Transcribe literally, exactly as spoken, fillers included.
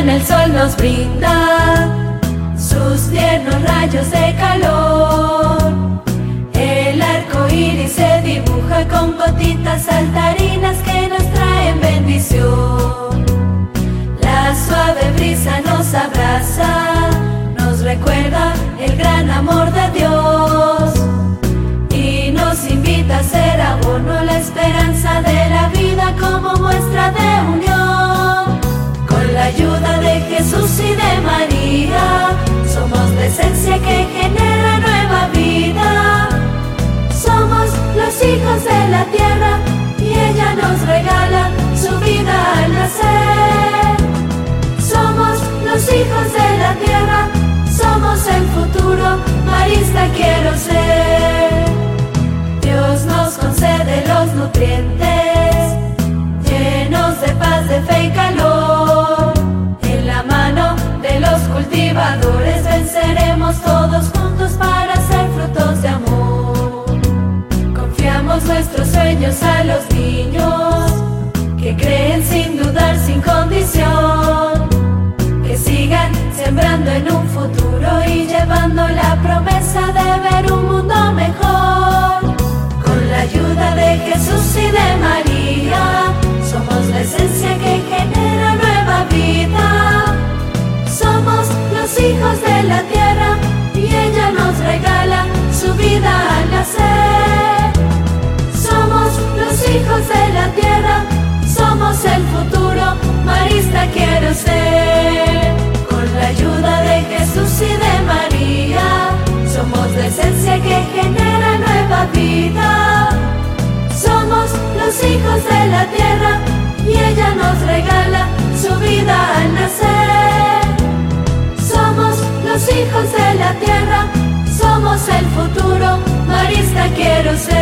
mañana el sol nos brinda sus tiernos rayos de calor. El arco iris se dibuja con gotitas saltarinas que nos traen bendición. La suave brisa nos abraza, nos recuerda el gran amor de Dios y nos invita a ser abono la esperanza de la vida como muestra de unión. Con la ayuda de Jesús y de María, somos la esencia que genera nueva vida. Somos los hijos de la tierra y ella nos regala su vida al nacer. Somos los hijos de la tierra, somos el futuro, marista quiero ser. Dios nos concede los nutrientes, llenos de paz, de fe y calor. En la mano de los cultivadores venceremos todos juntos para ser frutos de amor. Confiamos nuestros sueños a los niños, que creen sin dudar, sin condición. Que sigan sembrando en un futuro y llevando la promesa de ver un mundo mejor. Con la ayuda de Jesús y de María, somos la esencia que genera nueva vida. Somos los hijos de la tierra y ella nos regala su vida al nacer. Somos los hijos de la tierra, somos el futuro, marista quiero ser. Con la ayuda de Jesús y de María, somos la esencia que genera nueva vida. Somos los hijos de la tierra y ella nos regala su vida al nacer. Somos los hijos de la tierra, somos el futuro, marista quiero ser.